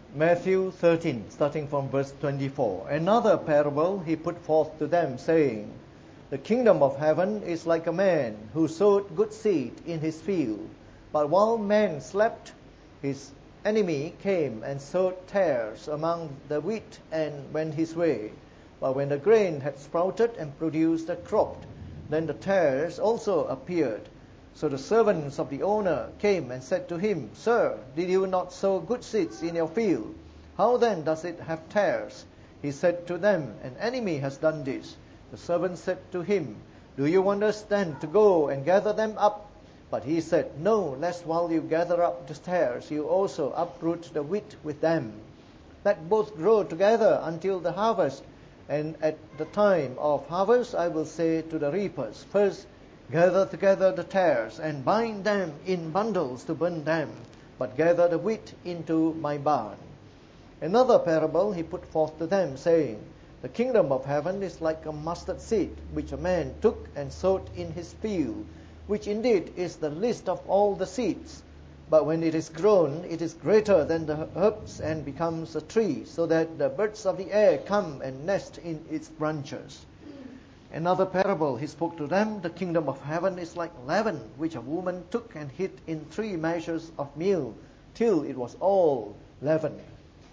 Matthew 13, starting from verse 24. Another parable he put forth to them, saying, The kingdom of heaven is like a man who sowed good seed in his field. But while man slept, his enemy came and sowed tares among the wheat and went his way. But when the grain had sprouted and produced a crop, then the tares also appeared. So the servants of the owner came and said to him, Sir, did you not sow good seeds in your field? How then does it have tares? He said to them, An enemy has done this. The servants said to him, Do you want us then to go and gather them up? But he said, No, lest while you gather up the tares, you also uproot the wheat with them. Let both grow together until the harvest. And at the time of harvest I will say to the reapers, First gather together the tares and bind them in bundles to burn them, but gather the wheat into my barn. Another parable he put forth to them, saying, The kingdom of heaven is like a mustard seed, which a man took and sowed in his field, which indeed is the least of all the seeds. But when it is grown, it is greater than the herbs and becomes a tree, so that the birds of the air come and nest in its branches. Another parable he spoke to them, The kingdom of heaven is like leaven, which a woman took and hid in 3 measures of meal, till it was all leavened.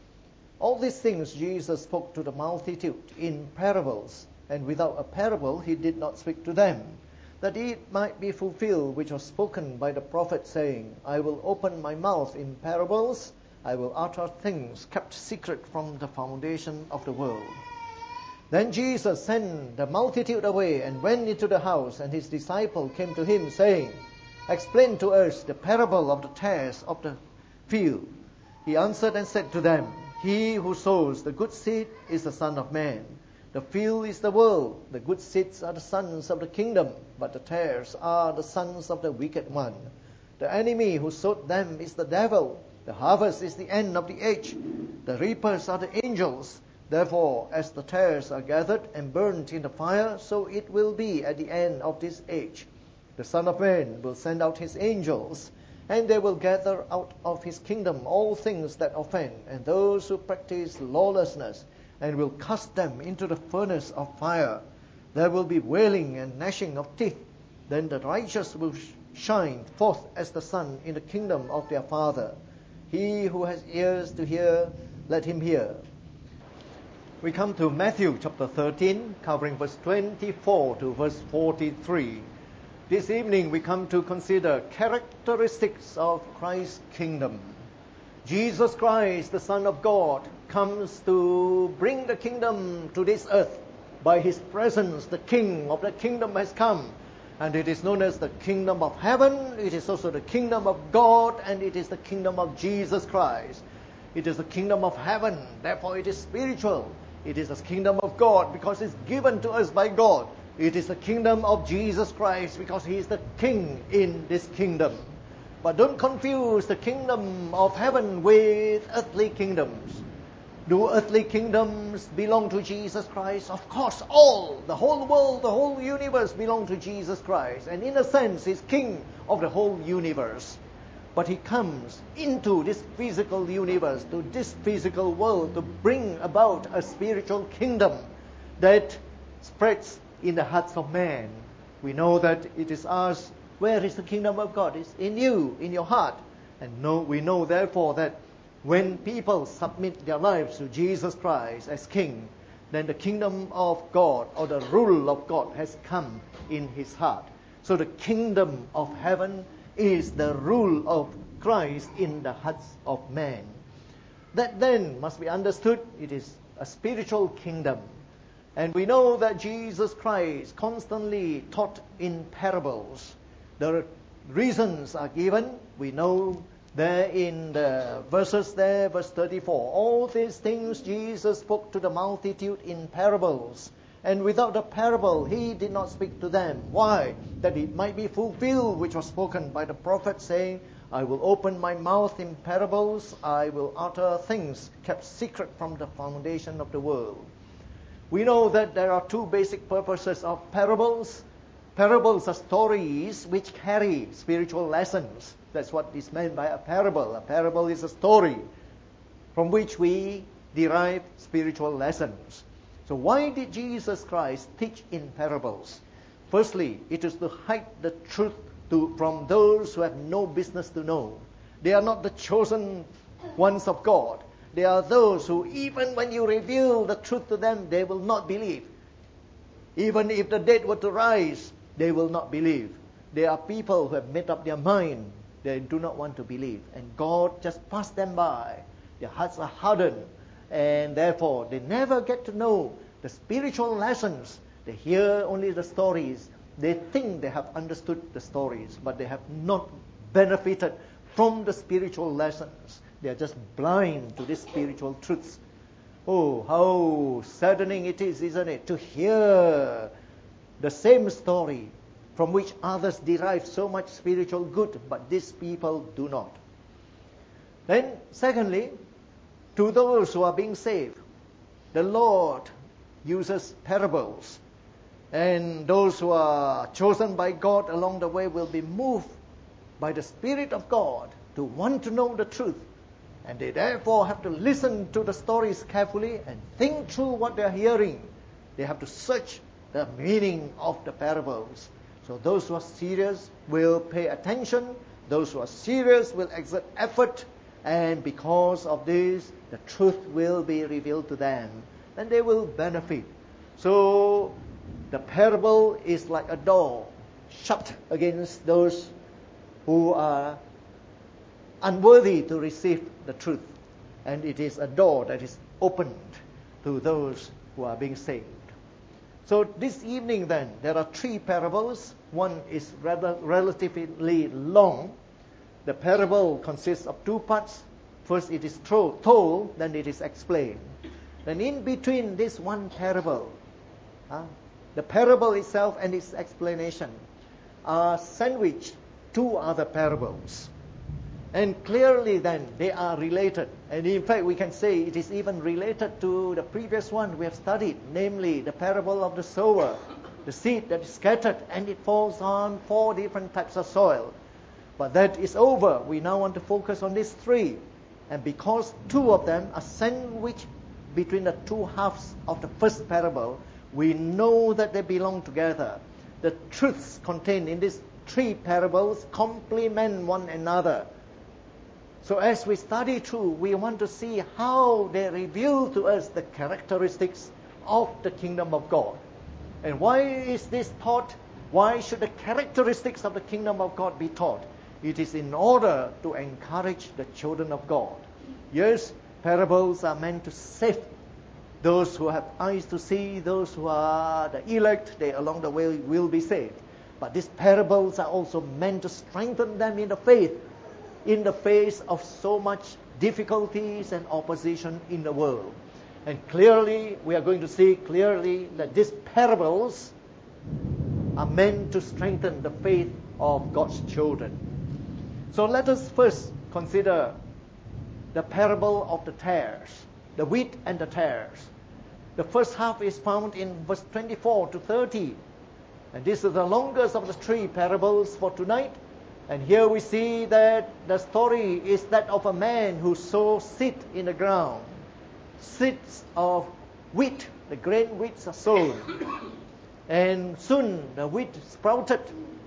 All these things Jesus spoke to the multitude in parables, and without a parable he did not speak to them, that it might be fulfilled which was spoken by the prophet, saying, I will open my mouth in parables, I will utter things kept secret from the foundation of the world. Then Jesus sent the multitude away and went into the house, and his disciple came to him, saying, Explain to us the parable of the tares of the field. He answered and said to them, He who sows the good seed is the Son of Man. The field is the world. The good seeds are the sons of the kingdom, but the tares are the sons of the wicked one. The enemy who sowed them is the devil. The harvest is the end of the age. The reapers are the angels. Therefore, as the tares are gathered and burnt in the fire, so it will be at the end of this age. The Son of Man will send out his angels, and they will gather out of his kingdom all things that offend, and those who practice lawlessness, and will cast them into the furnace of fire. There will be wailing and gnashing of teeth. Then the righteous will shine forth as the sun in the kingdom of their Father. He who has ears to hear, let him hear. We come to Matthew chapter 13, covering verse 24 to verse 43. This evening we come to consider characteristics of Christ's kingdom. Jesus Christ, the Son of God, comes to bring the kingdom to this earth. By his presence, the King of the kingdom has come. And it is known as the kingdom of heaven. It is also the kingdom of God, and it is the kingdom of Jesus Christ. It is the kingdom of heaven, therefore it is spiritual. It is the kingdom of God because it's given to us by God. It is the kingdom of Jesus Christ because he is the king in this kingdom. But don't confuse the kingdom of heaven with earthly kingdoms. Do earthly kingdoms belong to Jesus Christ? Of course, all, the whole world, the whole universe belong to Jesus Christ. And in a sense, he's king of the whole universe. But he comes into this physical universe, to this physical world, to bring about a spiritual kingdom that spreads in the hearts of man. We know that it is ours. Where is the kingdom of God? It's in you, in your heart. And we know therefore that when people submit their lives to Jesus Christ as King, then the kingdom of God or the rule of God has come in his heart. So the kingdom of heaven is the rule of Christ in the hearts of man. That then must be understood. It is a spiritual kingdom. And we know that Jesus Christ constantly taught in parables. The reasons are given. We know there in the verses there, verse 34. All these things Jesus spoke to the multitude in parables. And without the parable, he did not speak to them. Why? That it might be fulfilled, which was spoken by the prophet, saying, I will open my mouth in parables, I will utter things kept secret from the foundation of the world. We know that there are 2 basic purposes of parables. Parables are stories which carry spiritual lessons. That's what is meant by a parable. A parable is a story. from which we derive spiritual lessons. So why did Jesus Christ teach in parables? Firstly, it is to hide the truth from those who have no business to know. They are not the chosen ones of God. They are those who, even when you reveal the truth to them, they will not believe. Even if the dead were to rise, they will not believe. There are people who have made up their mind. They do not want to believe. And God just passed them by. Their hearts are hardened. And therefore, they never get to know the spiritual lessons. They hear only the stories. They think they have understood the stories, but they have not benefited from the spiritual lessons. They are just blind to these spiritual truths. Oh, how saddening it is, isn't it, to hear the same story from which others derive so much spiritual good, but these people do not. Then, secondly, to those who are being saved, the Lord uses parables. And those who are chosen by God along the way will be moved by the Spirit of God to want to know the truth. And they therefore have to listen to the stories carefully and think through what they are hearing. They have to search the meaning of the parables. So those who are serious will pay attention. Those who are serious will exert effort. And because of this, the truth will be revealed to them. And they will benefit. So the parable is like a door shut against those who are unworthy to receive the truth. And it is a door that is opened to those who are being saved. So this evening then, there are 3 parables. One is relatively long. The parable consists of 2 parts. First it is told, then it is explained. Then in between this one parable, the parable itself and its explanation are sandwiched 2 other parables. And clearly then they are related. And in fact we can say it is even related to the previous one we have studied, namely the parable of the sower, the seed that is scattered and it falls on 4 different types of soil. But that is over. We now want to focus on these 3. And because 2 of them are sandwiched between the 2 halves of the first parable, we know that they belong together. The truths contained in these 3 parables complement one another. So as we study through, we want to see how they reveal to us the characteristics of the kingdom of God. And why is this taught? Why should the characteristics of the kingdom of God be taught? It is in order to encourage the children of God. Yes, parables are meant to save those who have eyes to see, those who are the elect, they along the way will be saved. But these parables are also meant to strengthen them in the faith, in the face of so much difficulties and opposition in the world. And clearly, we are going to see clearly that these parables are meant to strengthen the faith of God's children. So let us first consider the parable of the tares, the wheat and the tares. The first half is found in verse 24 to 30. And this is the longest of the 3 parables for tonight. And here we see that the story is that of a man who sows seed in the ground. Seeds of wheat, the grain wheats are sown. And soon the wheat sprouted.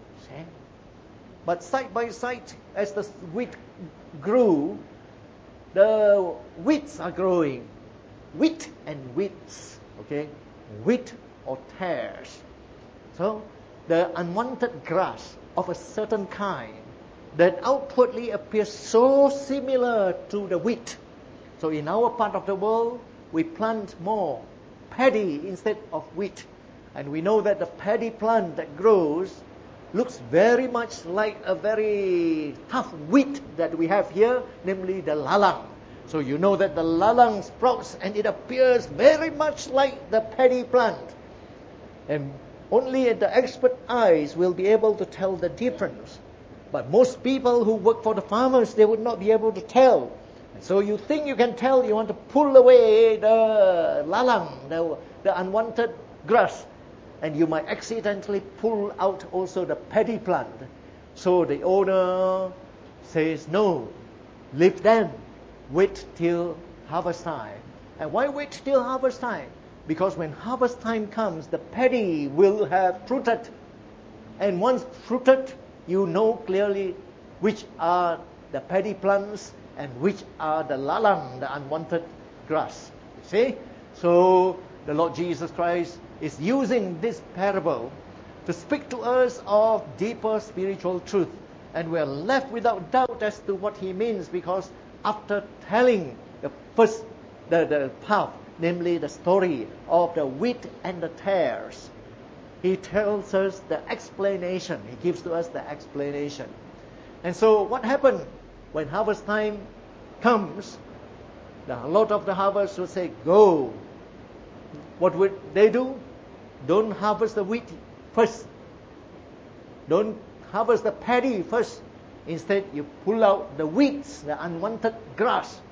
But side by side, as the wheat grew, the weeds are growing. Wheat and weeds, okay? Wheat or tares. So, the unwanted grass of a certain kind that outwardly appears so similar to the wheat. So in our part of the world, we plant more paddy instead of wheat. And we know that the paddy plant that grows looks very much like a very tough wheat that we have here, namely the lalang. So you know that the lalang sprouts and it appears very much like the paddy plant. And only the expert eyes will be able to tell the difference. But most people who work for the farmers, they would not be able to tell. And so you think you can tell, you want to pull away the lalang, the unwanted grass. And you might accidentally pull out also the paddy plant. So the owner says, no, leave them. Wait till harvest time. And why wait till harvest time? Because when harvest time comes, the paddy will have fruited. And once fruited, you know clearly which are the paddy plants and which are the lalang, the unwanted grass. You see? So the Lord Jesus Christ is using this parable to speak to us of deeper spiritual truth. And we are left without doubt as to what he means, because after telling the first, the path, namely the story of the wheat and the tares, he tells us the explanation. He gives to us the explanation. And so what happened when harvest time comes? The Lord of the harvest will say, go. What would they do? Don't harvest the wheat first. Don't harvest the paddy first. Instead, you pull out the weeds, the unwanted grass.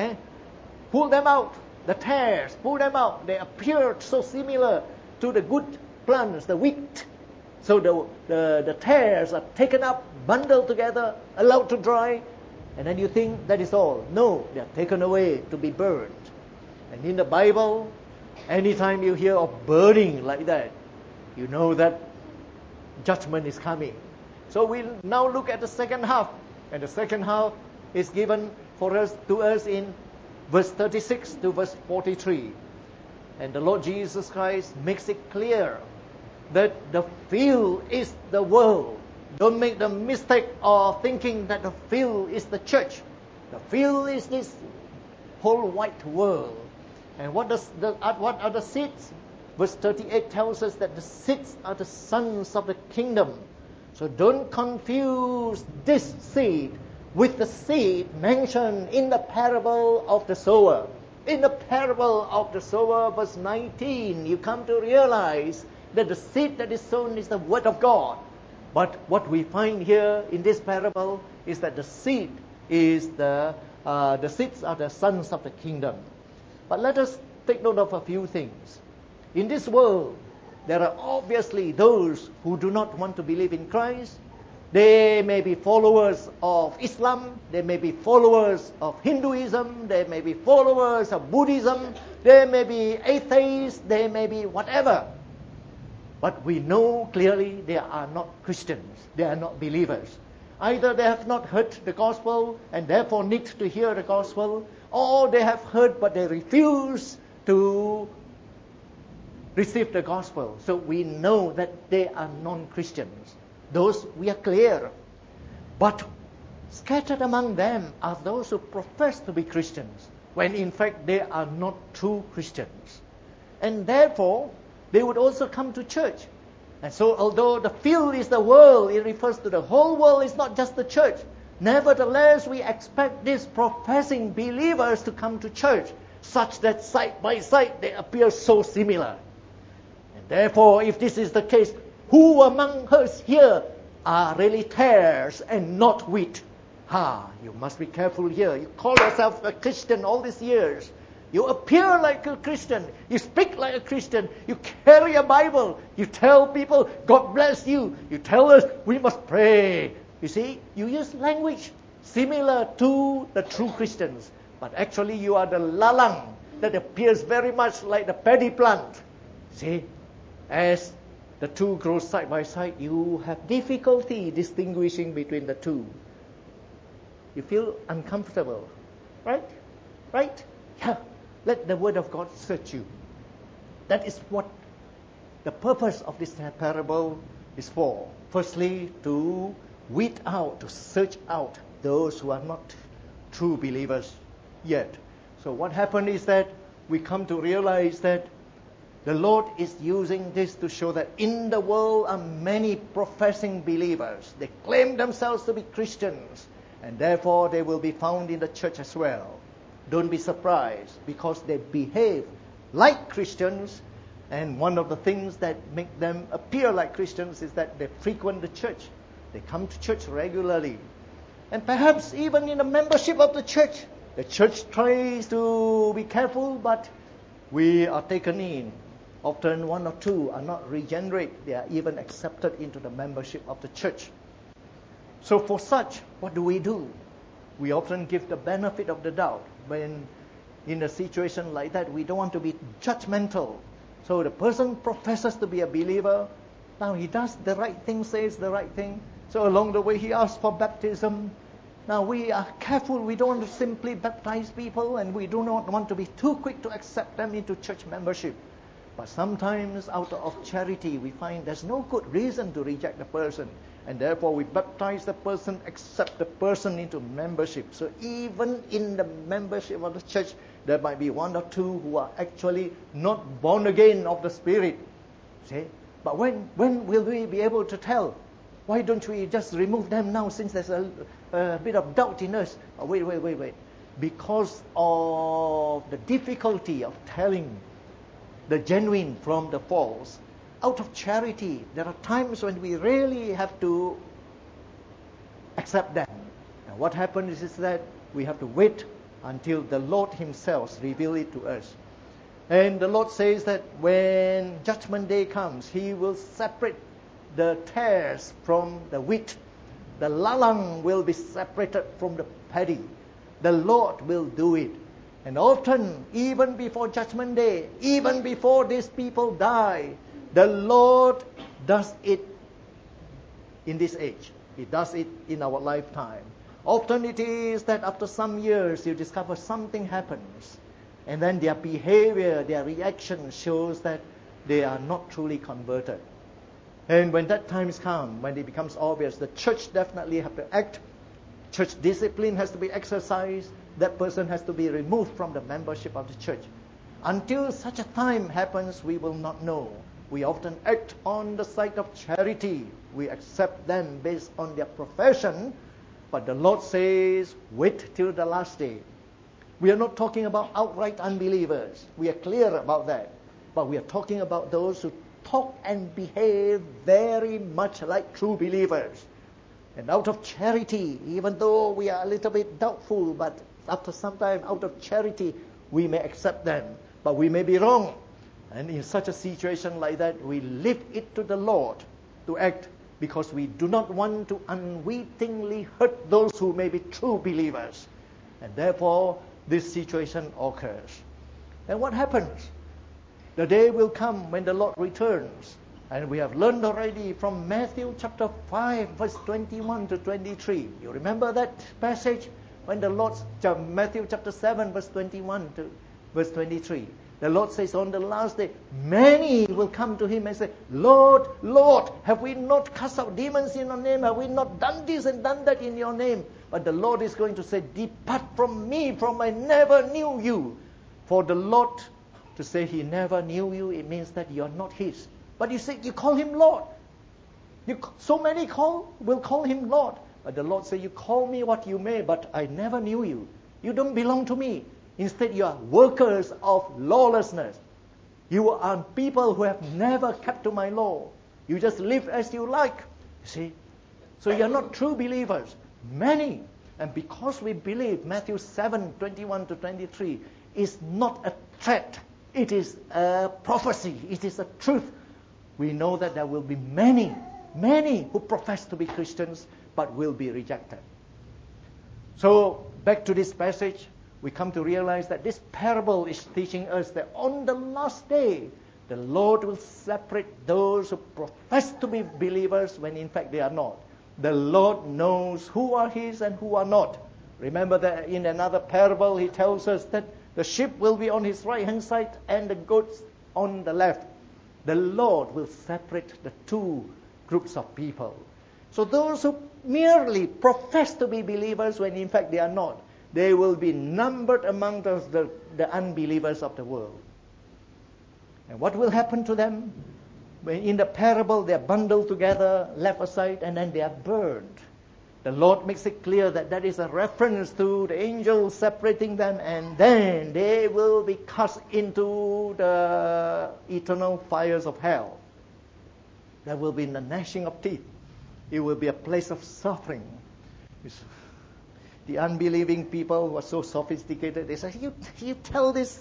Pull them out. The tares, pull them out. They appear so similar to the good plants, the wheat. So the tares are taken up, bundled together, allowed to dry, and then you think that is all. No, they are taken away to be burned. And in the Bible, anytime you hear of burning like that, you know that judgment is coming. So we now look at the second half, and the second half is given to us in verse 36 to verse 43. And the Lord Jesus Christ makes it clear that the field is the world. Don't make the mistake of thinking that the field is the church. The field is this whole white world. And what are the seeds? Verse 38 tells us that the seeds are the sons of the kingdom. So don't confuse this seed with the seed mentioned in the parable of the sower. In the parable of the sower, verse 19, you come to realize that the seed that is sown is the word of God. But what we find here in this parable is that the seed is the seeds are the sons of the kingdom. But let us take note of a few things. In this world, there are obviously those who do not want to believe in Christ. They may be followers of Islam. They may be followers of Hinduism. They may be followers of Buddhism. They may be atheists. They may be whatever. But we know clearly they are not Christians. They are not believers. Either they have not heard the gospel and therefore need to hear the gospel, or they have heard but they refuse to receive the gospel. So we know that they are non-Christians. Those we are clear. But scattered among them are those who profess to be Christians, when in fact they are not true Christians. And therefore, they would also come to church. And so although the field is the world, it refers to the whole world, it's not just the church. Nevertheless, we expect these professing believers to come to church, such that side by side they appear so similar. And therefore, if this is the case, who among us here are really tares and not wheat? You must be careful here. You call yourself a Christian all these years. You appear like a Christian. You speak like a Christian. You carry a Bible. You tell people, God bless you. You tell us, we must pray. You see, you use language similar to the true Christians. But actually you are the lalang that appears very much like the paddy plant. See, as the two grow side by side, you have difficulty distinguishing between the two. You feel uncomfortable, right? Right? Yeah. Let the word of God search you. That is what the purpose of this parable is for. Firstly, to weed out, to search out those who are not true believers yet. So what happened is that we come to realize that the Lord is using this to show that in the world are many professing believers. They claim themselves to be Christians, and therefore they will be found in the church as well. Don't be surprised, because they behave like Christians, and one of the things that make them appear like Christians is that they frequent the church. They come to church regularly. And perhaps even in the membership of the church tries to be careful, but we are taken in. Often one or two are not regenerate. They are even accepted into the membership of the church. So for such, what do? We often give the benefit of the doubt. When in a situation like that, we don't want to be judgmental. So the person professes to be a believer. Now he does the right thing, says the right thing. So along the way he asks for baptism. Now we are careful. We don't want to simply baptize people, and we do not want to be too quick to accept them into church membership. But sometimes out of charity we find there's no good reason to reject the person. And therefore we baptize the person, accept the person into membership. So even in the membership of the church, there might be one or two who are actually not born again of the Spirit. See? But when will we be able to tell? Why don't we just remove them now, since there's a bit of doubt in us? Oh, wait. Because of the difficulty of telling the genuine from the false, out of charity, there are times when we really have to accept them. And what happens is that we have to wait until the Lord Himself reveals it to us. And the Lord says that when Judgment Day comes, He will separate the tares from the wheat. The lalang will be separated from the paddy. The Lord will do it. And often, even before Judgment Day, even before these people die, the Lord does it in this age. He does it in our lifetime. Often it is that after some years you discover something happens, and then their behavior, their reaction shows that they are not truly converted. And when that time comes, when it becomes obvious, the church definitely has to act. Church discipline has to be exercised. That person has to be removed from the membership of the church. Until such a time happens, we will not know. We often act on the side of charity. We accept them based on their profession. But the Lord says, wait till the last day. We are not talking about outright unbelievers. We are clear about that. But we are talking about those who talk and behave very much like true believers. And out of charity, even though we are a little bit doubtful, but after some time, out of charity, we may accept them. But we may be wrong. And in such a situation like that, we leave it to the Lord to act, because we do not want to unwittingly hurt those who may be true believers. And therefore, this situation occurs. And what happens? The day will come when the Lord returns. And we have learned already from Matthew chapter 5, verse 21 to 23. You remember that passage? When the Lord, Matthew chapter 7, verse 21 to verse 23. The Lord says on the last day, many will come to Him and say, Lord, Lord, have we not cast out demons in your name? Have we not done this and done that in your name? But the Lord is going to say, depart from me, for I never knew you. For the Lord to say He never knew you, it means that you are not His. But you say, you call Him Lord. So many will call Him Lord. But the Lord said, you call me what you may, but I never knew you. You don't belong to me. Instead, you are workers of lawlessness. You are people who have never kept to my law. You just live as you like. You see? So you are not true believers. Many. And because we believe Matthew 7, 21 to 23 is not a threat. It is a prophecy. It is a truth. We know that there will be many who profess to be Christians but will be rejected. So back to this passage, we come to realize that this parable is teaching us that on the last day, the Lord will separate those who profess to be believers when in fact they are not. The Lord knows who are His and who are not. Remember that in another parable, He tells us that the sheep will be on His right-hand side and the goats on the left. The Lord will separate the two groups of people. So those who merely profess to be believers when in fact they are not, they will be numbered among the unbelievers of the world. And what will happen to them? In the parable, they are bundled together, left aside, and then they are burned. The Lord makes it clear that that is a reference to the angels separating them, and then they will be cast into the eternal fires of hell. There will be the gnashing of teeth. It will be a place of suffering. The unbelieving people who are so sophisticated, they say, you tell this,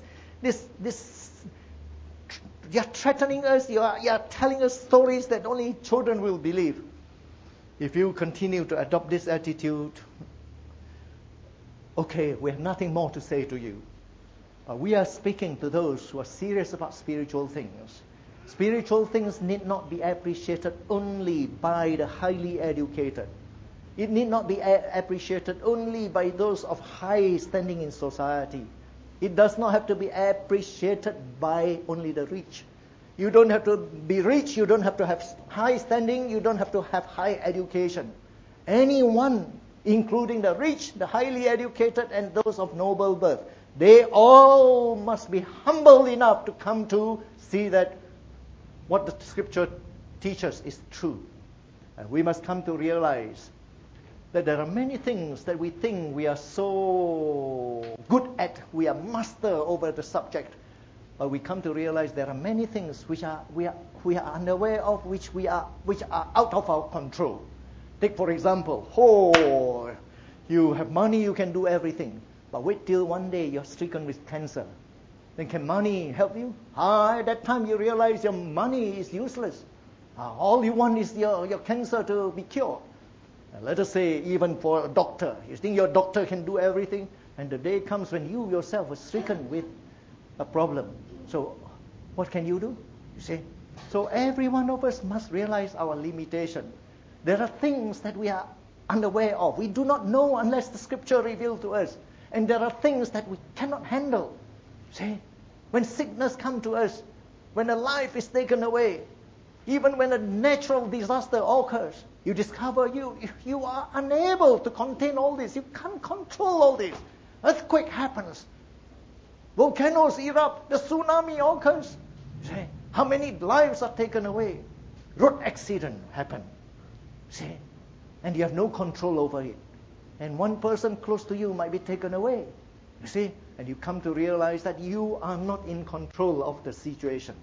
you are threatening us, you are telling us stories that only children will believe. If you continue to adopt this attitude, okay, we have nothing more to say to you. We are speaking to those who are serious about spiritual things. Spiritual things need not be appreciated only by the highly educated. It need not be appreciated only by those of high standing in society. It does not have to be appreciated by only the rich. You don't have to be rich, you don't have to have high standing, you don't have to have high education. Anyone, including the rich, the highly educated, and those of noble birth, they all must be humble enough to come to see that what the Scripture teaches is true. And we must come to realize that there are many things that we think we are so good at, we are master over the subject, but we come to realize there are many things which we are unaware of, which are out of our control. Take for example, you have money, you can do everything, but wait till one day you're stricken with cancer. Then can money help you? At that time you realize your money is useless. All you want is your cancer to be cured. Let us say even for a doctor, you think your doctor can do everything, and the day comes when you yourself are stricken with a problem. So what can you do? You see? So every one of us must realize our limitation. There are things that we are unaware of. We do not know unless the Scripture reveals to us. And there are things that we cannot handle. See? When sickness comes to us, when a life is taken away, even when a natural disaster occurs, you discover you are unable to contain all this. You can't control all this. Earthquake happens. Volcanoes erupt. The tsunami occurs. See, how many lives are taken away? Road accident happen. See, and you have no control over it. And one person close to you might be taken away. You see, and you come to realize that you are not in control of the situation.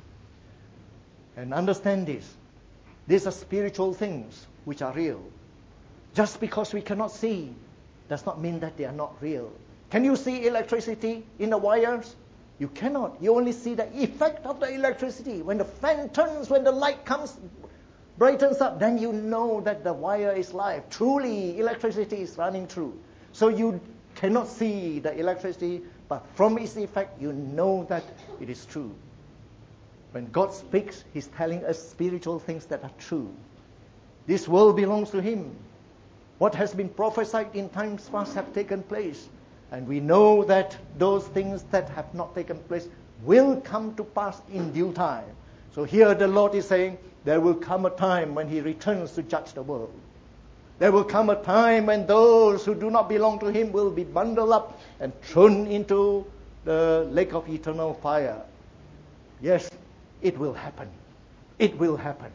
And understand this. These are spiritual things which are real. Just because we cannot see does not mean that they are not real. Can you see electricity in the wires? You cannot. You only see the effect of the electricity. When the fan turns, when the light comes, brightens up, then you know that the wire is live. Truly, electricity is running through. So you cannot see the electricity, but from its effect, you know that it is true. When God speaks, He's telling us spiritual things that are true. This world belongs to Him. What has been prophesied in times past have taken place. And we know that those things that have not taken place will come to pass in due time. So here the Lord is saying, there will come a time when He returns to judge the world. There will come a time when those who do not belong to Him will be bundled up and thrown into the lake of eternal fire. Yes, it will happen. It will happen.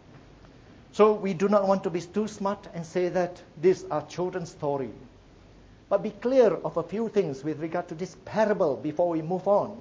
So we do not want to be too smart and say that these are children's story. But be clear of a few things with regard to this parable before we move on.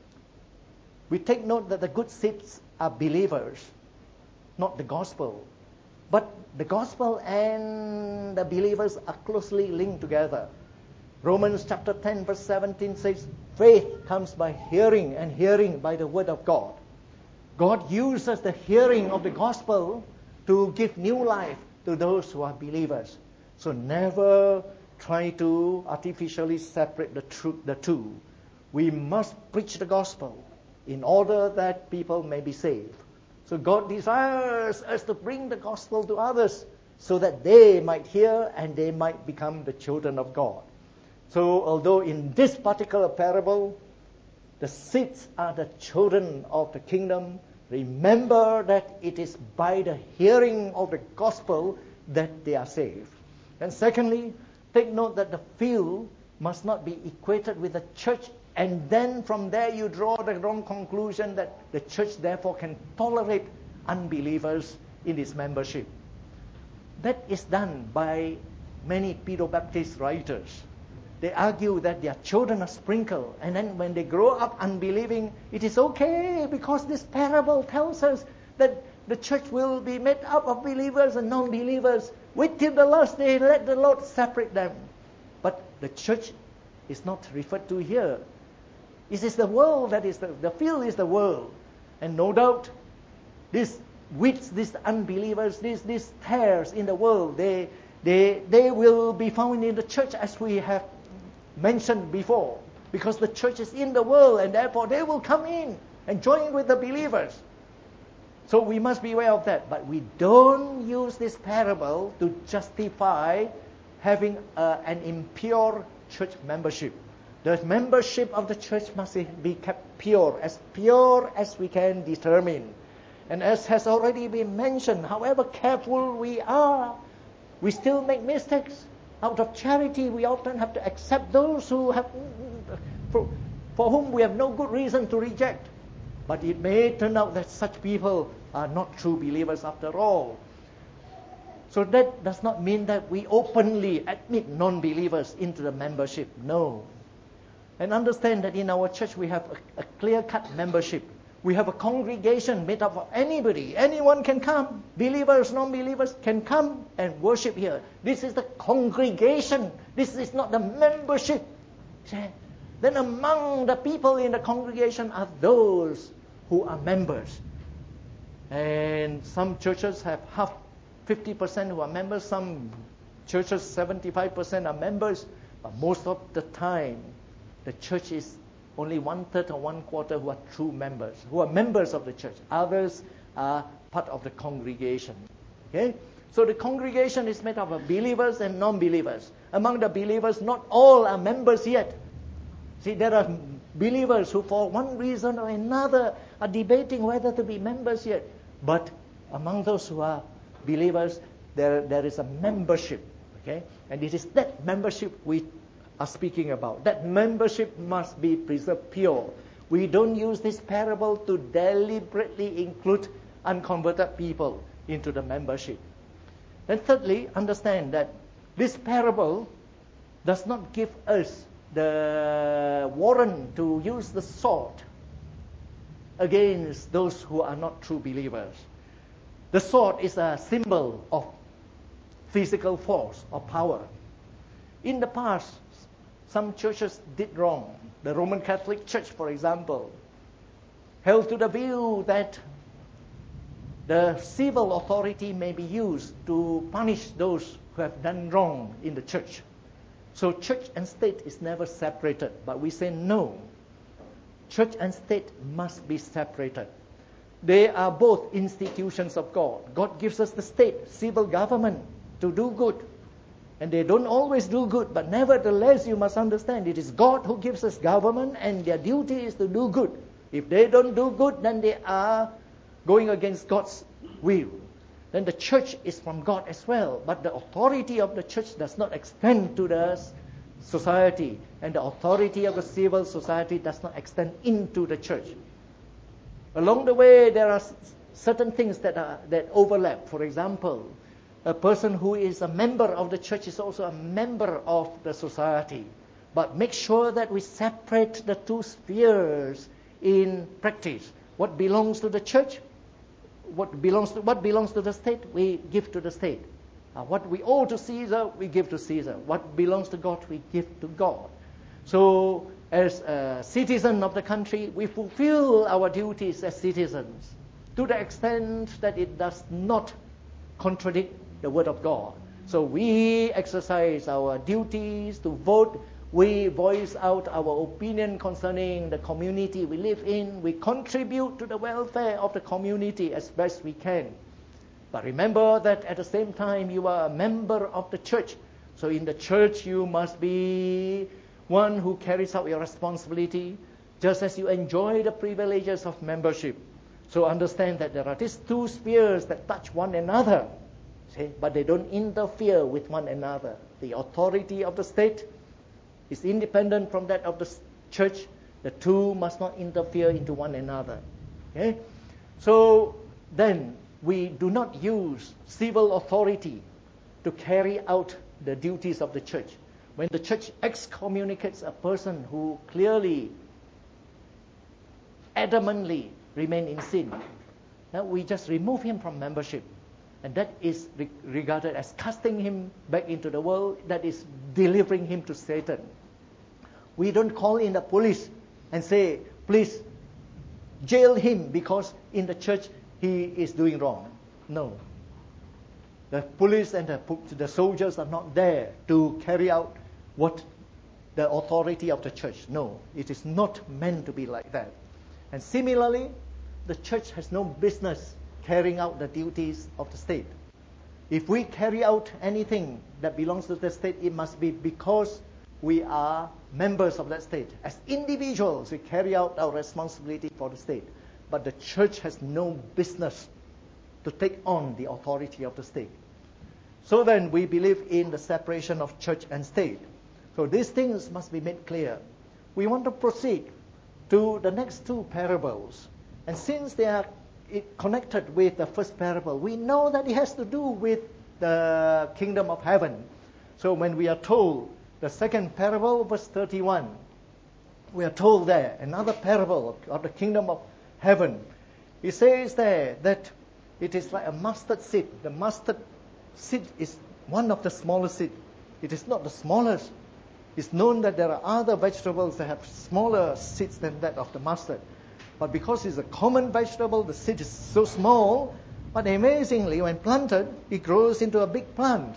We take note that the good seeds are believers, not the gospel. But the gospel and the believers are closely linked together. Romans chapter 10 verse 17 says, faith comes by hearing, and hearing by the word of God. God uses the hearing of the gospel to give new life to those who are believers. So never try to artificially separate the two. We must preach the gospel in order that people may be saved. So God desires us to bring the gospel to others so that they might hear and they might become the children of God. So although in this particular parable, the seeds are the children of the kingdom, remember that it is by the hearing of the gospel that they are saved. And secondly, take note that the field must not be equated with the church, and then from there you draw the wrong conclusion that the church therefore can tolerate unbelievers in its membership. That is done by many Pedro-Baptist writers. They argue that their children are sprinkled, and then when they grow up unbelieving, it is okay because this parable tells us that the church will be made up of believers and non-believers. Wait till the last day, let the Lord separate them. But the church is not referred to here. It is the world that is the field is the world. And no doubt, these weeds, these unbelievers, these tares in the world, they will be found in the church as we have mentioned before. because the church is in the world, and therefore they will come in and join with the believers. So we must be aware of that. But we don't use this parable to justify having an impure church membership. The membership of the church must be kept pure as we can determine. And as has already been mentioned, however careful we are, we still make mistakes. Out of charity, we often have to accept those who have, for whom we have no good reason to reject. But it may turn out that such people are not true believers after all. So that does not mean that we openly admit non-believers into the membership. No. And understand that in our church we have a clear-cut membership. We have a congregation made up of anybody. Anyone can come. Believers, non-believers can come and worship here. This is the congregation. This is not the membership. Then among the people in the congregation are those who are members. And some churches have 50% who are members. Some churches, 75% are members. But most of the time, the church is only 1/3 or 1/4 who are true members, who are members of the church. Others are part of the congregation. Okay? So the congregation is made up of believers and non-believers. Among the believers, not all are members yet. See, there are believers who for one reason or another are debating whether to be members yet. But among those who are believers, there is a membership. Okay? And it is that membership we are speaking about. That membership must be preserved pure. We don't use this parable to deliberately include unconverted people into the membership. And thirdly, understand that this parable does not give us the warrant to use the sword against those who are not true believers. The sword is a symbol of physical force or power. In the past, some churches did wrong. The Roman Catholic Church, for example, held to the view that the civil authority may be used to punish those who have done wrong in the church. So church and state is never separated. But we say no. Church and state must be separated. They are both institutions of God. God gives us the state, civil government, to do good. And they don't always do good, but nevertheless you must understand it is God who gives us government, and their duty is to do good. If they don't do good, then they are going against God's will. Then the church is from God as well, but the authority of the church does not extend to the society, and the authority of the civil society does not extend into the church. Along the way, there are certain things that overlap. For example, a person who is a member of the church is also a member of the society. But make sure that we separate the two spheres in practice. What belongs to the church, what belongs to the state, we give to the state. What we owe to Caesar, we give to Caesar. What belongs to God, we give to God. So, as a citizen of the country, we fulfill our duties as citizens to the extent that it does not contradict the Word of God. So we exercise our duties to vote. We voice out our opinion concerning the community we live in. We contribute to the welfare of the community as best we can. But remember that at the same time you are a member of the church. So in the church you must be one who carries out your responsibility just as you enjoy the privileges of membership. So understand that there are these two spheres that touch one another. See? But they don't interfere with one another. The authority of the state is independent from that of the church. The two must not interfere into one another. Okay? So then we do not use civil authority to carry out the duties of the church. When the church excommunicates a person who clearly, adamantly remain in sin, we just remove him from membership. And that is regarded as casting him back into the world. That is delivering him to Satan. We don't call in the police and say, please jail him because in the church he is doing wrong. No. The police and the soldiers are not there to carry out what the authority of the church. No, it is not meant to be like that. And similarly, the church has no business carrying out the duties of the state. If we carry out anything that belongs to the state, it must be because we are members of that state. As individuals, we carry out our responsibility for the state. But the church has no business to take on the authority of the state. So then we believe in the separation of church and state. So these things must be made clear. We want to proceed to the next two parables. And since they are connected with the first parable, we know that it has to do with the kingdom of heaven. So when we are told the second parable, verse 31, we are told there, another parable of the kingdom of heaven. It says there that it is like a mustard seed. The mustard seed is one of the smallest seeds. It is not the smallest. It's known that there are other vegetables that have smaller seeds than that of the mustard. But because it's a common vegetable, the seed is so small. But amazingly, when planted, it grows into a big plant.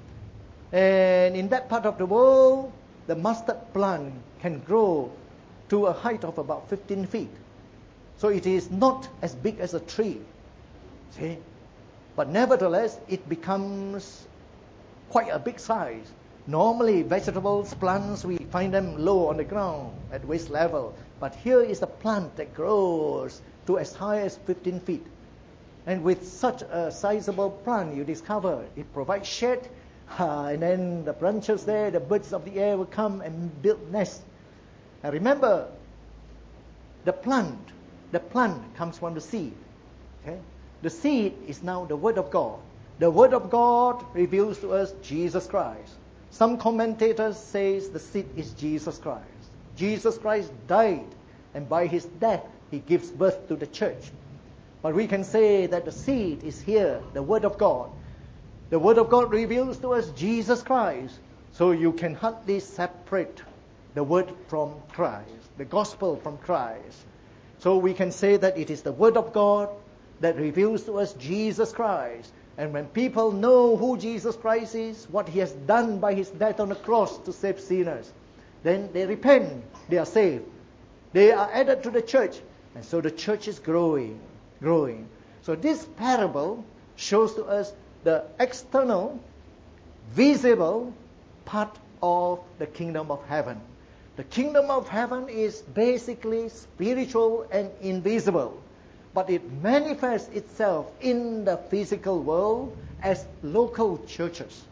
And in that part of the world, the mustard plant can grow to a height of about 15 feet. So it is not as big as a tree. See? But nevertheless, it becomes quite a big size. Normally, vegetables, plants, we find them low on the ground at waist level. But here is a plant that grows to as high as 15 feet. And with such a sizable plant, you discover it provides shade. And then the branches there, the birds of the air will come and build nests. And remember, the plant comes from the seed. Okay? The seed is now the Word of God. The Word of God reveals to us Jesus Christ. Some commentators say the seed is Jesus Christ. Jesus Christ died, and by His death, He gives birth to the church. But we can say that the seed is here, the Word of God. The Word of God reveals to us Jesus Christ. So you can hardly separate the Word from Christ, the Gospel from Christ. So we can say that it is the Word of God that reveals to us Jesus Christ. And when people know who Jesus Christ is, what He has done by His death on the cross to save sinners, then they repent, they are saved. They are added to the church. And so the church is growing. So this parable shows to us the external, visible part of the kingdom of heaven. The kingdom of heaven is basically spiritual and invisible, but it manifests itself in the physical world as local churches.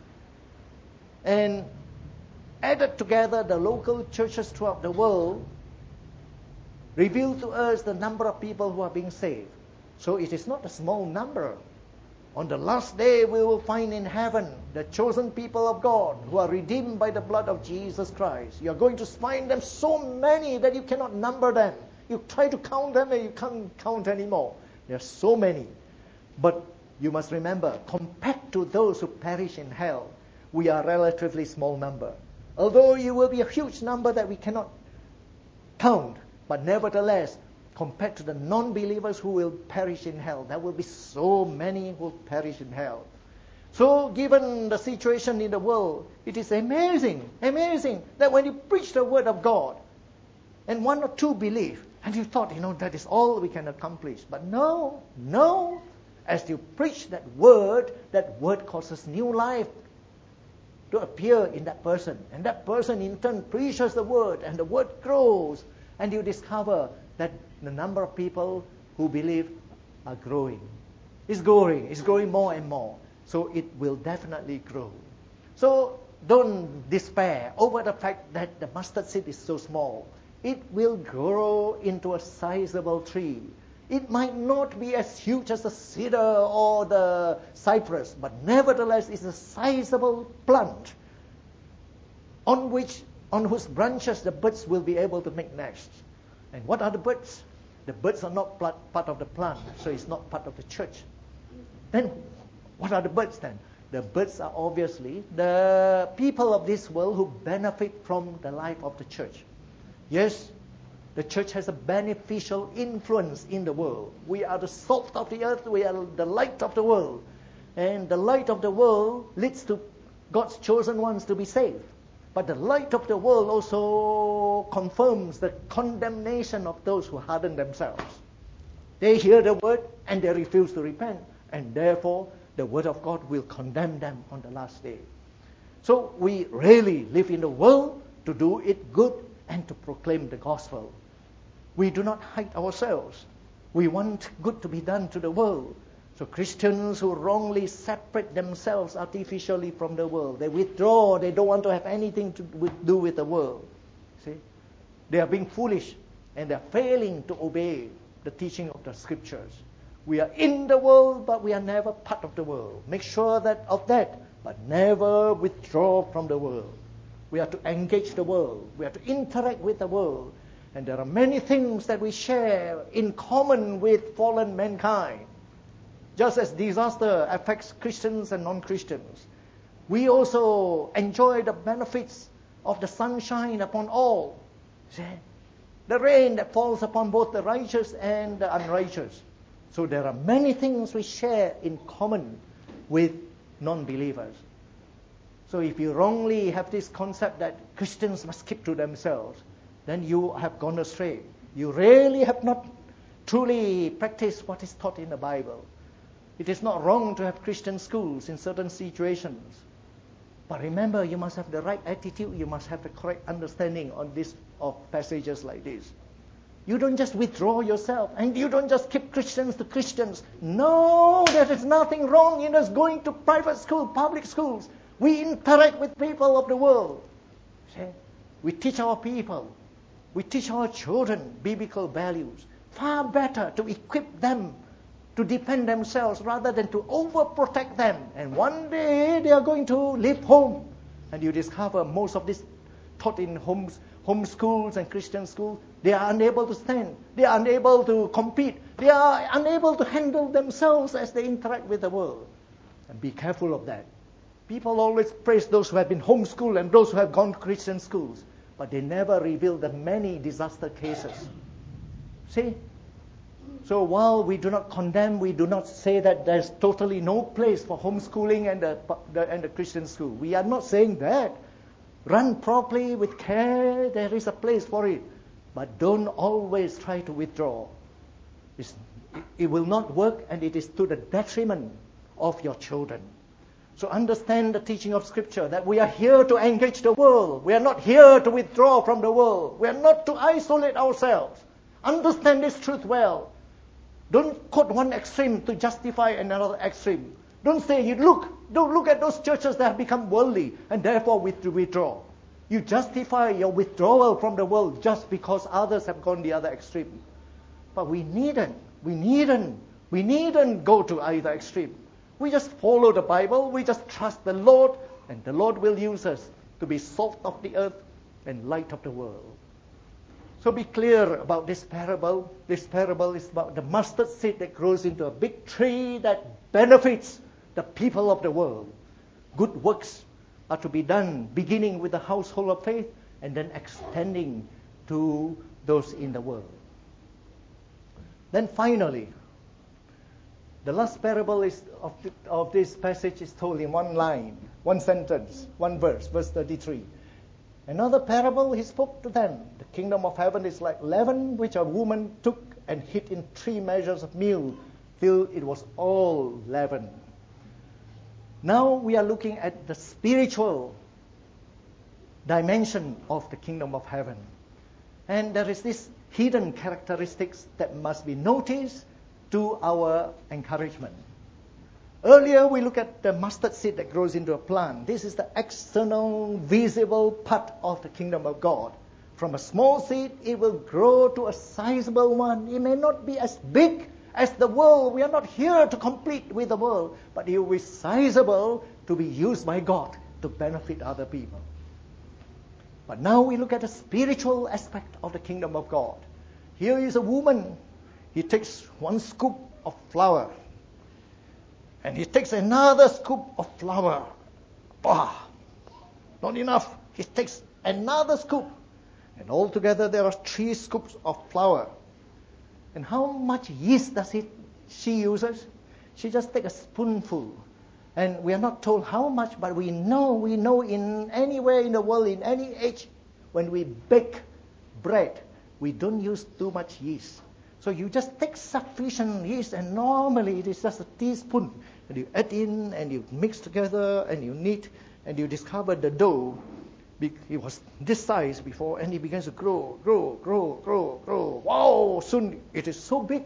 And added together, the local churches throughout the world reveal to us the number of people who are being saved. So it is not a small number. On the last day, we will find in heaven the chosen people of God who are redeemed by the blood of Jesus Christ. You are going to find them so many that you cannot number them. You try to count them and you can't count anymore. There are so many. But you must remember, compared to those who perish in hell, we are a relatively small number. Although you will be a huge number that we cannot count, but nevertheless, compared to the non-believers who will perish in hell, there will be so many who will perish in hell. So given the situation in the world, it is amazing that when you preach the Word of God, and one or two believe, and you thought, that is all we can accomplish. But no. As you preach that word causes new life to appear in that person. And that person in turn preaches the word, and the word grows. And you discover that the number of people who believe are growing. It's growing more and more. So it will definitely grow. So don't despair over the fact that the mustard seed is so small. It will grow into a sizable tree. It might not be as huge as the cedar or the cypress, but nevertheless it's a sizable plant on whose branches the birds will be able to make nests. And what are the birds? The birds are not part of the plant, so it's not part of the church. Then what are the birds then? The birds are obviously the people of this world who benefit from the life of the church. Yes, the church has a beneficial influence in the world. We are the salt of the earth. We are the light of the world. And the light of the world leads to God's chosen ones to be saved. But the light of the world also confirms the condemnation of those who harden themselves. They hear the word and they refuse to repent, and therefore the word of God will condemn them on the last day. So we really live in the world to do it good and to proclaim the gospel. We do not hide ourselves. We want good to be done to the world. So Christians who wrongly separate themselves artificially from the world, they withdraw, they don't want to have anything to do with the world. See? They are being foolish and they are failing to obey the teaching of the scriptures. We are in the world, but we are never part of the world. Make sure of that, but never withdraw from the world. We are to engage the world. We are to interact with the world. And there are many things that we share in common with fallen mankind. Just as disaster affects Christians and non-Christians, we also enjoy the benefits of the sunshine upon all. See? The rain that falls upon both the righteous and the unrighteous. So there are many things we share in common with non-believers. So if you wrongly have this concept that Christians must keep to themselves, then you have gone astray. You really have not truly practiced what is taught in the Bible. It is not wrong to have Christian schools in certain situations. But remember, you must have the right attitude. You must have the correct understanding of passages like this. You don't just withdraw yourself, and you don't just keep Christians to Christians. No, there is nothing wrong in us going to private school, public schools. We interact with people of the world. See? We teach our people. We teach our children biblical values. Far better to equip them to defend themselves rather than to overprotect them. And one day they are going to leave home. And you discover most of this taught in home schools and Christian schools, they are unable to stand. They are unable to compete. They are unable to handle themselves as they interact with the world. And be careful of that. People always praise those who have been homeschooled and those who have gone to Christian schools. But they never reveal the many disaster cases. See? So while we do not condemn, we do not say that there's totally no place for homeschooling and the Christian school. We are not saying that. Run properly with care. There is a place for it. But don't always try to withdraw. It will not work, and it is to the detriment of your children. So understand the teaching of Scripture that we are here to engage the world. We are not here to withdraw from the world. We are not to isolate ourselves. Understand this truth well. Don't quote one extreme to justify another extreme. Don't say, don't look at those churches that have become worldly and therefore withdraw. You justify your withdrawal from the world just because others have gone the other extreme. But we needn't go to either extreme. We just follow the Bible, we just trust the Lord, and the Lord will use us to be salt of the earth and light of the world. So be clear about this parable. This parable is about the mustard seed that grows into a big tree that benefits the people of the world. Good works are to be done, beginning with the household of faith and then extending to those in the world. Then finally, the last parable of this passage is told in one line, one sentence, one verse 33. Another parable he spoke to them. The kingdom of heaven is like leaven, which a woman took and hid in 3 measures of meal, till it was all leavened. Now we are looking at the spiritual dimension of the kingdom of heaven. And there is this hidden characteristics that must be noticed to our encouragement. Earlier, we looked at the mustard seed that grows into a plant. This is the external, visible part of the kingdom of God. From a small seed, it will grow to a sizable one. It may not be as big as the world. We are not here to compete with the world, but it will be sizable to be used by God to benefit other people. But now we look at the spiritual aspect of the kingdom of God. Here is a woman. He takes 1 scoop of flour. And he takes another scoop of flour. Not enough. He takes another scoop. And altogether there are 3 scoops of flour. And how much yeast does she uses? She just takes a spoonful And we are not told how much, but we know in anywhere in the world, in any age, when we bake bread, we don't use too much yeast. So you just take sufficient yeast, and normally it is just a teaspoon, and you add in, and you mix together, and you knead, and you discover the dough. It was this size before, and it begins to grow. Wow, soon it is so big.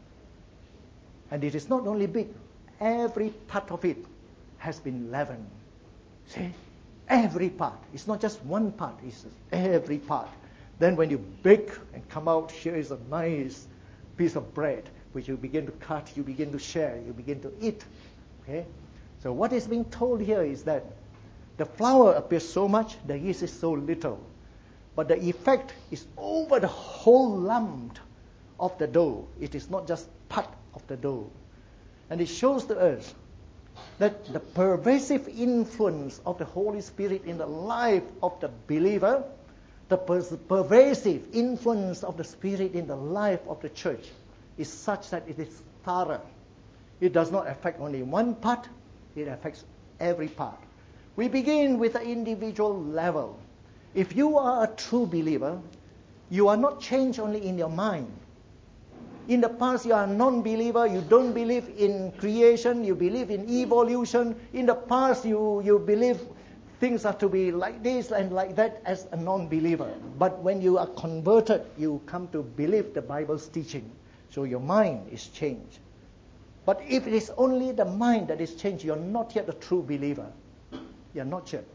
And it is not only big, every part of it has been leavened. See? Every part. It's not just one part, it's every part. Then when you bake and come out, here is a nice piece of bread, which you begin to cut, you begin to share, you begin to eat. Okay? So what is being told here is that the flour appears so much, the yeast is so little. But the effect is over the whole lump of the dough. It is not just part of the dough. And it shows to us that the pervasive influence of the Holy Spirit in the life of the believer, the pervasive influence of the Spirit in the life of the church is such that it is thorough. It does not affect only one part, it affects every part. We begin with the individual level. If you are a true believer, you are not changed only in your mind. In the past, you are a non-believer, you don't believe in creation, you believe in evolution. In the past, you believe things are to be like this and like that as a non-believer. But when you are converted, you come to believe the Bible's teaching. So your mind is changed. But if it is only the mind that is changed, you're not yet a true believer. You're not yet.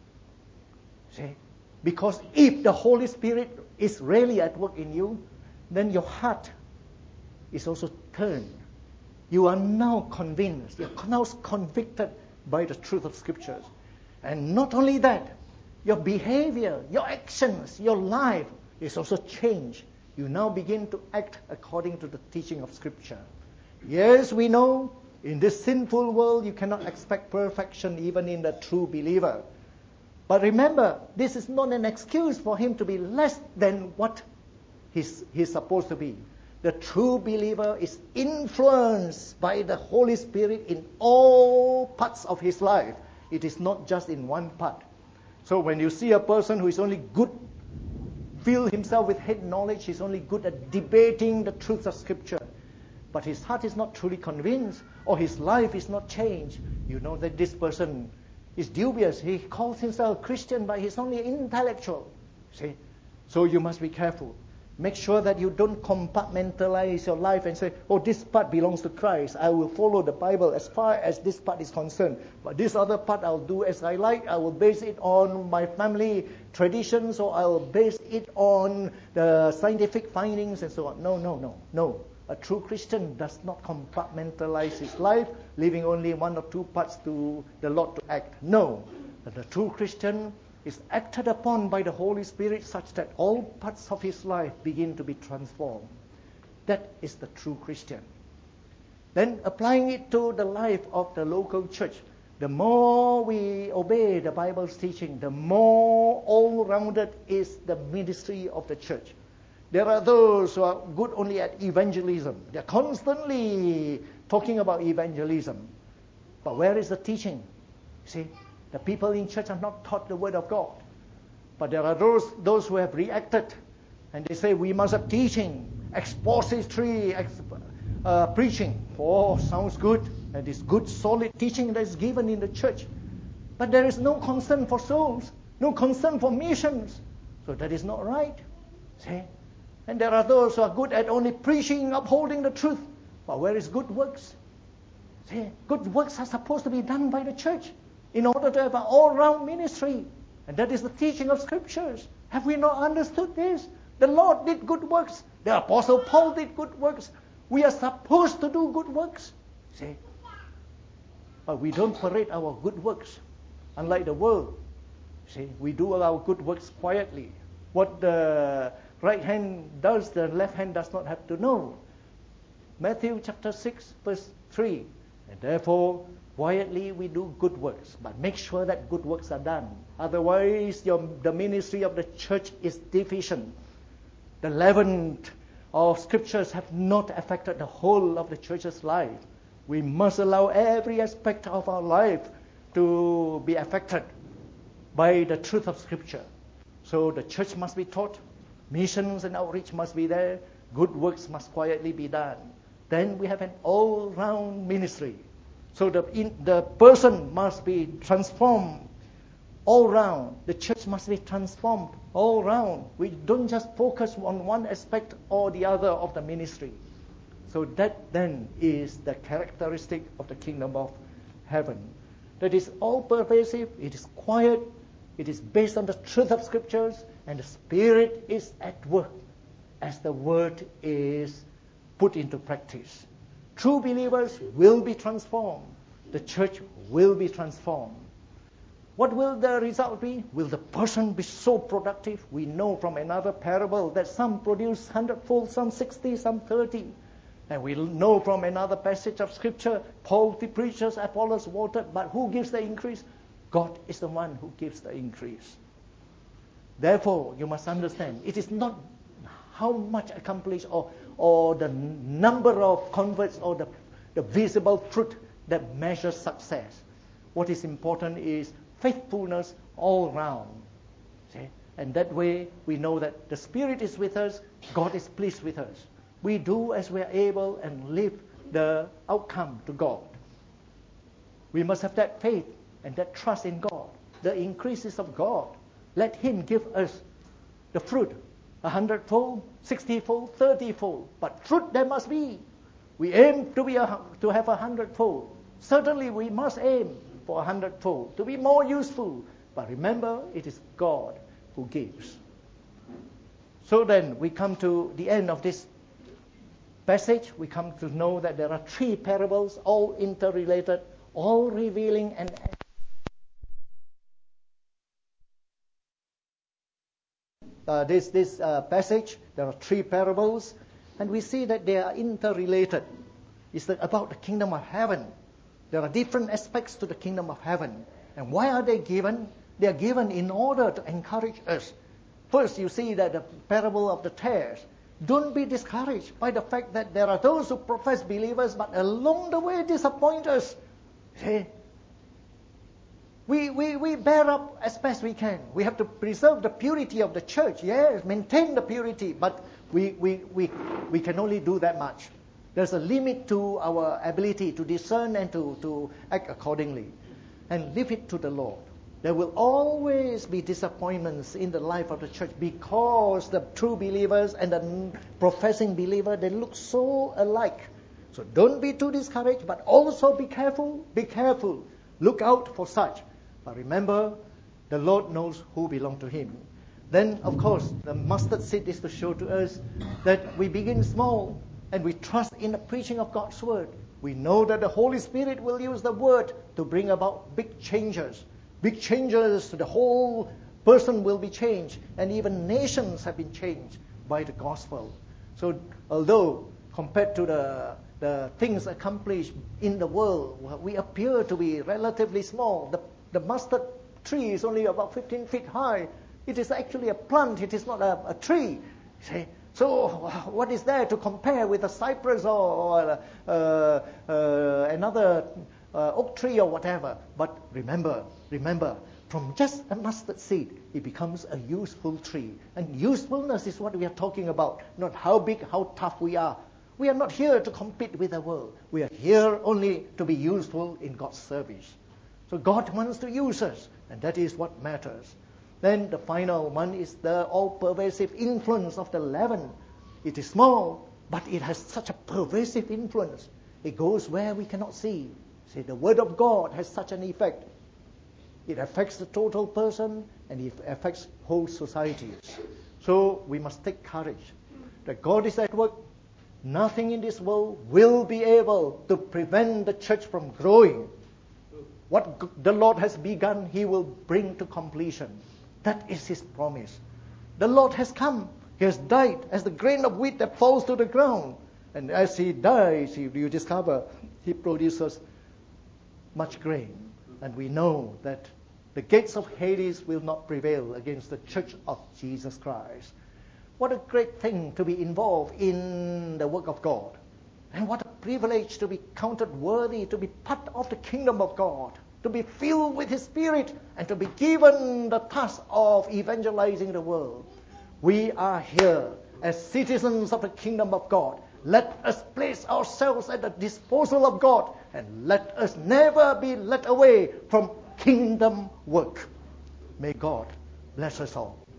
See? Because if the Holy Spirit is really at work in you, then your heart is also turned. You are now convinced, you're now convicted by the truth of Scriptures. And not only that, your behavior, your actions, your life is also changed. You now begin to act according to the teaching of Scripture. Yes, we know in this sinful world you cannot expect perfection even in the true believer. But remember, this is not an excuse for him to be less than what he's supposed to be. The true believer is influenced by the Holy Spirit in all parts of his life. It is not just in one part. So when you see a person who is only good, fill himself with head knowledge, he's only good at debating the truths of Scripture, but his heart is not truly convinced, or his life is not changed, you know that this person is dubious. He calls himself a Christian, but he's only intellectual. See? So you must be careful. Make sure that you don't compartmentalize your life and say, oh, this part belongs to Christ. I will follow the Bible as far as this part is concerned. But this other part I'll do as I like. I will base it on my family traditions, or I will base it on the scientific findings and so on. No. A true Christian does not compartmentalize his life, leaving only one or two parts to the Lord to act. No. But the true Christian is acted upon by the Holy Spirit such that all parts of his life begin to be transformed. That is the true Christian. Then applying it to the life of the local church, the more we obey the Bible's teaching, the more all-rounded is the ministry of the church. There are those who are good only at evangelism. They're constantly talking about evangelism. But where is the teaching? See? The people in church are not taught the Word of God. But there are those who have reacted, and they say we must have teaching, expository preaching. Oh, sounds good. And it's good, solid teaching that is given in the church. But there is no concern for souls, no concern for missions. So that is not right. See? And there are those who are good at only preaching, upholding the truth. But where is good works? See? Good works are supposed to be done by the church in order to have an all-round ministry. And that is the teaching of Scriptures. Have we not understood this? The Lord did good works. The Apostle Paul did good works. We are supposed to do good works. See? But we don't parade our good works. Unlike the world. See? We do our good works quietly. What the right hand does, the left hand does not have to know. Matthew chapter 6, verse 3. And therefore, quietly we do good works, but make sure that good works are done. Otherwise, the ministry of the church is deficient. The leaven of Scriptures have not affected the whole of the church's life. We must allow every aspect of our life to be affected by the truth of Scripture. So the church must be taught, missions and outreach must be there, good works must quietly be done. Then we have an all-round ministry. So the person must be transformed all round. The church must be transformed all round. We don't just focus on one aspect or the other of the ministry. So that then is the characteristic of the kingdom of heaven. That is all pervasive, it is quiet, it is based on the truth of Scriptures, and the Spirit is at work as the word is put into practice. True believers will be transformed. The church will be transformed. What will the result be? Will the person be so productive? We know from another parable that some produce 100-fold, some 60, some 30. And we know from another passage of Scripture, Paul preaches, Apollos watered, but who gives the increase? God is the one who gives the increase. Therefore, you must understand, it is not how much accomplished or the number of converts or the visible fruit that measures success. What is important is faithfulness all round. See? And that way we know that the Spirit is with us, God is pleased with us. We do as we are able and leave the outcome to God. We must have that faith and that trust in God. The increase is of God. Let Him give us the fruit, 100-fold, 60-fold, 30-fold. But fruit there must be. We aim to have 100-fold. Certainly we must aim for 100-fold, to be more useful. But remember, it is God who gives. So then we come to the end of this passage. We come to know that there are 3 parables, all interrelated, all revealing and this passage, there are 3 parables, and we see that they are interrelated. It's about the kingdom of heaven. There are different aspects to the kingdom of heaven. And why are they given? They are given in order to encourage us. First, you see that the parable of the tares. Don't be discouraged by the fact that there are those who profess believers, but along the way disappoint us. See? We bear up as best we can. We have to preserve the purity of the church. Yes, maintain the purity, but we can only do that much. There's a limit to our ability to discern and to act accordingly. And leave it to the Lord. There will always be disappointments in the life of the church because the true believers and the professing believer, they look so alike. So don't be too discouraged, but also be careful. Be careful. Look out for such. But remember, the Lord knows who belong to Him. Then, of course, the mustard seed is to show to us that we begin small and we trust in the preaching of God's Word. We know that the Holy Spirit will use the Word to bring about big changes. Big changes, the whole person will be changed, and even nations have been changed by the gospel. So, although compared to the things accomplished in the world, we appear to be relatively small. The mustard tree is only about 15 feet high. It is actually a plant. It is not a tree. See? So what is there to compare with a cypress or another oak tree or whatever? But remember, from just a mustard seed, it becomes a useful tree. And usefulness is what we are talking about, not how big, how tough we are. We are not here to compete with the world. We are here only to be useful in God's service. So God wants to use us, and that is what matters. Then the final one is the all-pervasive influence of the leaven. It is small, but it has such a pervasive influence. It goes where we cannot see. See, the Word of God has such an effect. It affects the total person, and it affects whole societies. So we must take courage that God is at work. Nothing in this world will be able to prevent the church from growing. What the Lord has begun, He will bring to completion. That is His promise. The Lord has come. He has died as the grain of wheat that falls to the ground. And as He dies, you discover He produces much grain. And we know that the gates of Hades will not prevail against the church of Jesus Christ. What a great thing to be involved in the work of God. And what a privilege to be counted worthy, to be part of the kingdom of God, to be filled with His Spirit, and to be given the task of evangelizing the world. We are here as citizens of the kingdom of God. Let us place ourselves at the disposal of God, and let us never be led away from kingdom work. May God bless us all.